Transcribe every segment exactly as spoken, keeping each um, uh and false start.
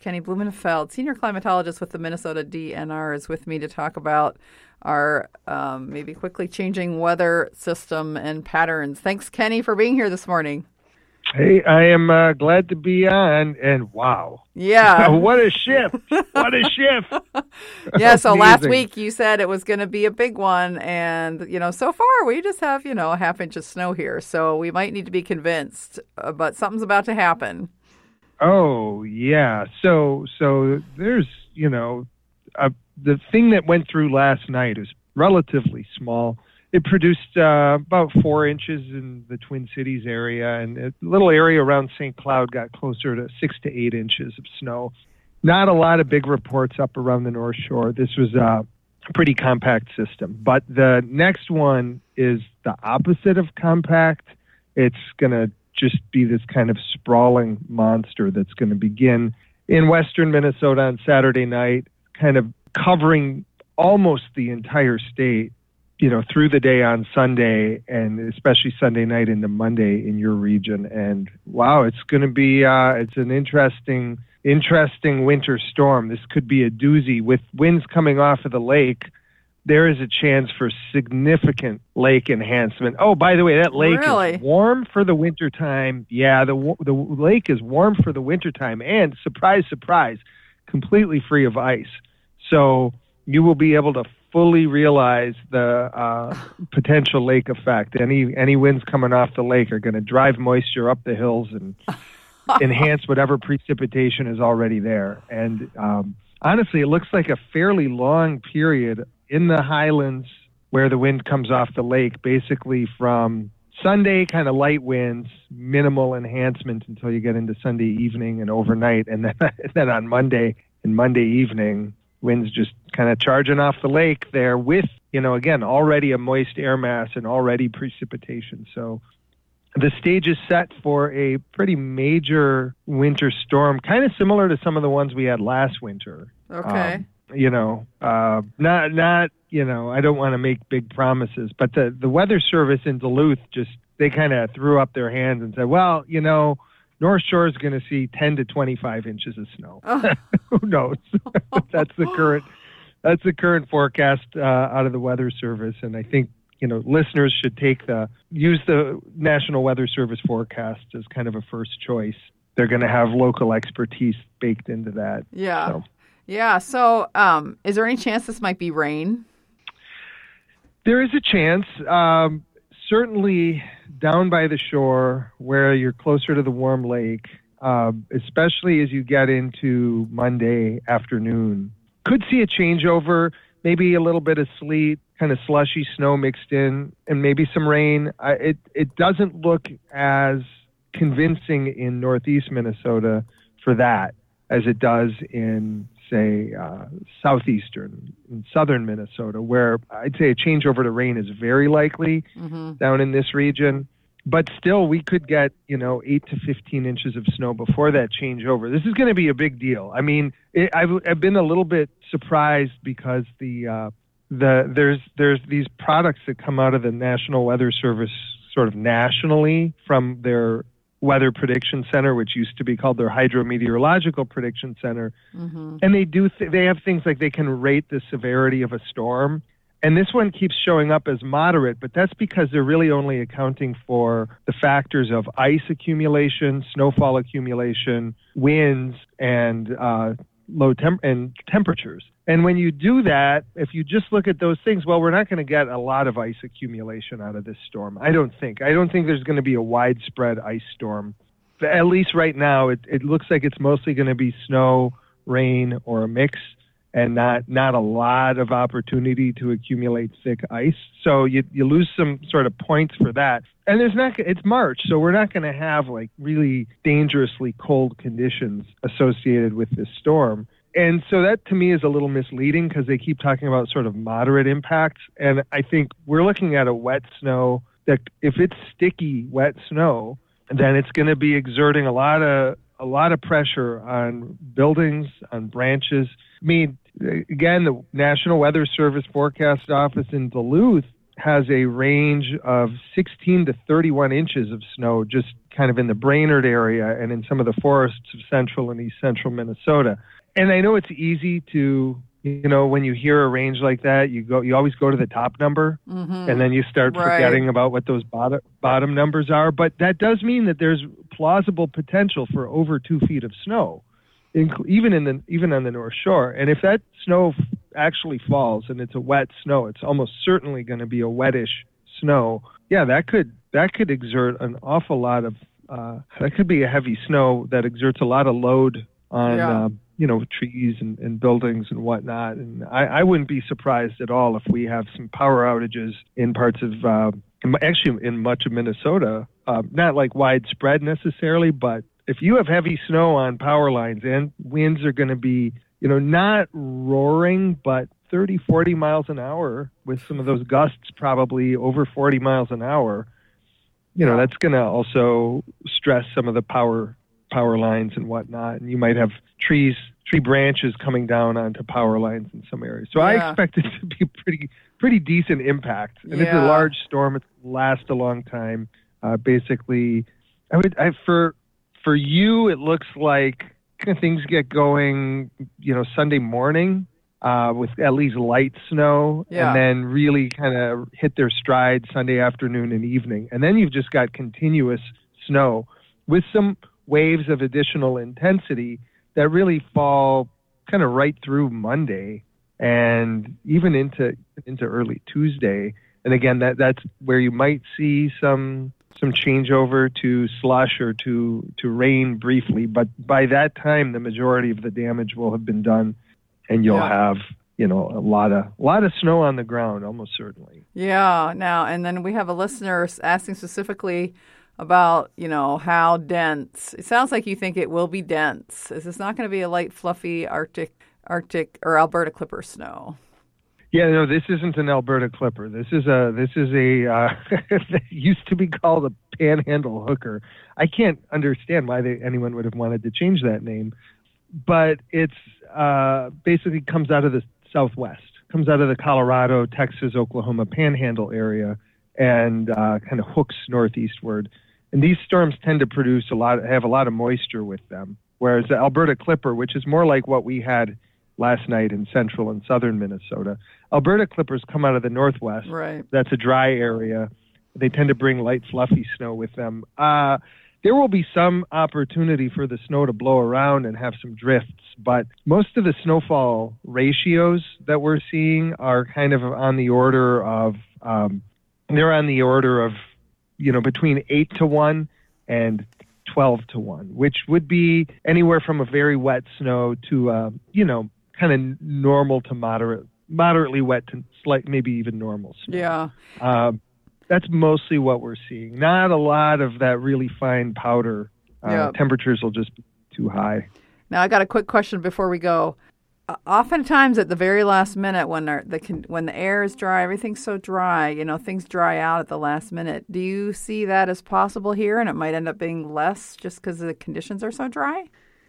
Kenny Blumenfeld, senior climatologist with the Minnesota D N R, is with me to talk about our um, maybe quickly changing weather system and patterns. Thanks, Kenny, for being here this morning. Hey, I am uh, glad to be on, and wow. Yeah. What a shift. What a shift. Yeah, so last week you said it was going to be a big one, and, you know, so far we just have, you know, a half inch of snow here, so we might need to be convinced, uh, but something's about to happen. Oh, yeah. So so there's, you know, uh, the thing that went through last night is relatively small. It produced uh, about four inches in the Twin Cities area, and a little area around Saint Cloud got closer to six to eight inches of snow. Not a lot of big reports up around the North Shore. This was a pretty compact system. But the next one is the opposite of compact. It's going to just be this kind of sprawling monster that's going to begin in western Minnesota on Saturday night, kind of covering almost the entire state, you know, through the day on Sunday, and especially Sunday night into Monday in your region. And wow, it's going to be, uh, it's an interesting, interesting winter storm. This could be a doozy. With winds coming off of the lake, there is a chance for significant lake enhancement. Oh, by the way, that lake really? is warm for the wintertime. Yeah, the the lake is warm for the wintertime, and surprise, surprise, completely free of ice. So you will be able to fully realize the uh, potential lake effect. Any any winds coming off the lake are going to drive moisture up the hills and enhance whatever precipitation is already there. And um, honestly, it looks like a fairly long period in the highlands where the wind comes off the lake, basically from Sunday, kind of light winds, minimal enhancement until you get into Sunday evening and overnight. And then, and then on Monday and Monday evening, winds just kind of charging off the lake there with, you know, again, already a moist air mass and already precipitation. So the stage is set for a pretty major winter storm, kind of similar to some of the ones we had last winter. Okay. Um, you know, uh, not, not, you know, I don't want to make big promises, but the, the Weather Service in Duluth just, they kind of threw up their hands and said, well, you know, North Shore is going to see ten to twenty-five inches of snow. Oh. Who knows? That's the current, that's the current forecast uh, out of the Weather Service. And I think, you know, listeners should take the, use the National Weather Service forecast as kind of a first choice. They're going to have local expertise baked into that. Yeah. So. Yeah. So um, is there any chance this might be rain? There is a chance. Um, certainly down by the shore where you're closer to the warm lake, um, especially as you get into Monday afternoon, could see a changeover, maybe a little bit of sleet, kind of slushy snow mixed in, and maybe some rain. I, it, it doesn't look as convincing in northeast Minnesota for that as it does in, say, uh, southeastern and southern Minnesota, where I'd say a changeover to rain is very likely mm-hmm. down in this region. But still, we could get, you know, eight to fifteen inches of snow before that changeover. This is going to be a big deal. I mean, it, I've, I've been a little bit surprised because the uh, the there's there's these products that come out of the National Weather Service sort of nationally from their Weather Prediction Center, which used to be called their Hydrometeorological Prediction Center. Mm-hmm. And they do th- they have things like they can rate the severity of a storm. And this one keeps showing up as moderate, but that's because they're really only accounting for the factors of ice accumulation, snowfall accumulation, winds, and uh, low temp- and temperatures. And when you do that, if you just look at those things, well, we're not going to get a lot of ice accumulation out of this storm. I don't think. I don't think there's going to be a widespread ice storm. At least right now, it, it looks like it's mostly going to be snow, rain, or a mix, and not not a lot of opportunity to accumulate thick ice. So you you lose some sort of points for that. And there's not it's March, so we're not going to have like really dangerously cold conditions associated with this storm. And so that to me is a little misleading because they keep talking about sort of moderate impacts. And I think we're looking at a wet snow that if it's sticky wet snow, then it's going to be exerting a lot of a lot of pressure on buildings, on branches. I mean, again, the National Weather Service Forecast Office in Duluth has a range of sixteen to thirty-one inches of snow just kind of in the Brainerd area and in some of the forests of central and east central Minnesota. And I know it's easy to, you know, when you hear a range like that, you go, you always go to the top number, mm-hmm. and then you start right. forgetting about what those bottom bottom numbers are. But that does mean that there's plausible potential for over two feet of snow, even in the even on the North Shore. And if that snow actually falls and it's a wet snow, it's almost certainly going to be a wettish snow. Yeah, that could that could exert an awful lot of uh, that could be a heavy snow that exerts a lot of load on. Yeah. Uh, you know, trees and, and buildings and whatnot. And I, I wouldn't be surprised at all if we have some power outages in parts of, uh, actually in much of Minnesota, uh, not like widespread necessarily, but if you have heavy snow on power lines and winds are going to be, you know, not roaring, but thirty, forty miles an hour with some of those gusts probably over forty miles an hour, you know, that's going to also stress some of the power power lines and whatnot. And you might have trees, tree branches coming down onto power lines in some areas. So yeah. I expect it to be pretty, pretty decent impact. And yeah. it's a large storm. It lasts a long time. Uh, basically, I would, I, for, for you, it looks like things get going, you know, Sunday morning, uh, with at least light snow, yeah. and then really kind of hit their stride Sunday afternoon and evening. And then you've just got continuous snow with some waves of additional intensity that really fall kind of right through Monday and even into into early Tuesday. And again, that that's where you might see some some changeover to slush or to to rain briefly. But by that time, the majority of the damage will have been done, and you'll yeah. have, you know, a lot of a lot of snow on the ground, almost certainly. Yeah. Now, and then we have a listener asking specifically about, you know, how dense. It sounds like you think it will be dense. Is this not going to be a light, fluffy Arctic, Arctic or Alberta Clipper snow? Yeah, no, this isn't an Alberta Clipper. This is a this is a uh, it used to be called a Panhandle Hooker. I can't understand why they, anyone would have wanted to change that name, but it's uh, basically comes out of the Southwest, comes out of the Colorado, Texas, Oklahoma Panhandle area, and uh, kind of hooks northeastward. And these storms tend to produce a lot, have a lot of moisture with them. Whereas the Alberta Clipper, which is more like what we had last night in central and southern Minnesota, Alberta Clippers come out of the Northwest. Right. That's a dry area. They tend to bring light, fluffy snow with them. Uh, there will be some opportunity for the snow to blow around and have some drifts, but most of the snowfall ratios that we're seeing are kind of on the order of, um, they're on the order of, you know, between eight to one and twelve to one, which would be anywhere from a very wet snow to, uh, you know, kind of normal to moderate, moderately wet to slight, maybe even normal snow. Yeah. Um, that's mostly what we're seeing. Not a lot of that really fine powder. Uh, yeah. Temperatures will just be too high. Now, I got a quick question before we go. Uh, oftentimes at the very last minute when the when the air is dry, everything's so dry, you know, things dry out at the last minute. Do you see that as possible here, and it might end up being less just because the conditions are so dry?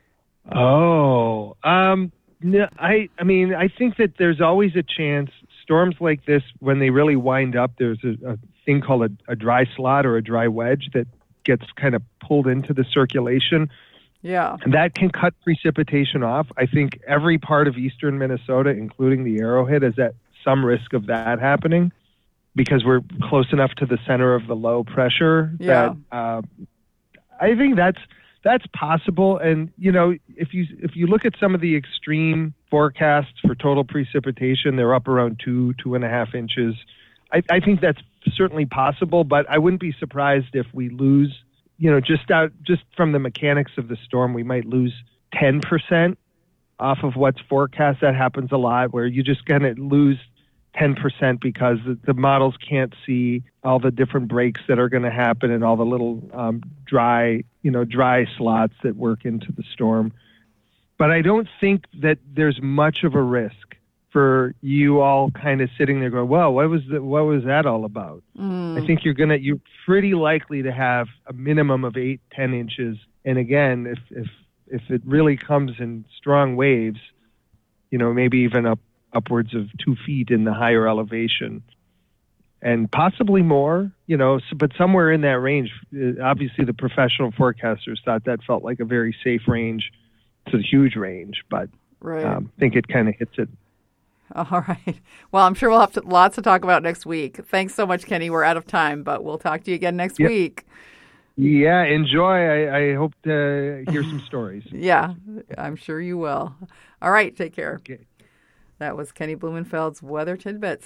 Oh, um, no, I, I mean, I think that there's always a chance. Storms like this, when they really wind up, there's a, a thing called a, a dry slot or a dry wedge that gets kind of pulled into the circulation. Yeah. And that can cut precipitation off. I think every part of eastern Minnesota, including the Arrowhead, is at some risk of that happening because we're close enough to the center of the low pressure yeah. that uh, I think that's that's possible. And, you know, if you if you look at some of the extreme forecasts for total precipitation, they're up around two, two and a half inches. I, I think that's certainly possible, but I wouldn't be surprised if we lose, you know, just out, just from the mechanics of the storm, we might lose ten percent off of what's forecast. That happens a lot, where you just kind of lose ten percent because the, the models can't see all the different breaks that are going to happen and all the little um, dry, you know, dry slots that work into the storm. But I don't think that there's much of a risk for you all kind of sitting there going, well, what was the, what was that all about? Mm. I think you're gonna you're pretty likely to have a minimum of eight, ten inches. And again, if if if it really comes in strong waves, you know, maybe even up upwards of two feet in the higher elevation. and possibly more, you know, so, but somewhere in that range. Uh, Obviously, the professional forecasters thought that felt like a very safe range. It's a huge range, but Right. um, I think it kind of hits it. All right. Well, I'm sure we'll have to, lots to talk about next week. Thanks so much, Kenny. We're out of time, but we'll talk to you again next Yep. week. Yeah, enjoy. I, I hope to hear some stories. Yeah, I'm sure you will. All right. Take care. Okay. That was Kenny Blumenfeld's Weather Tidbits.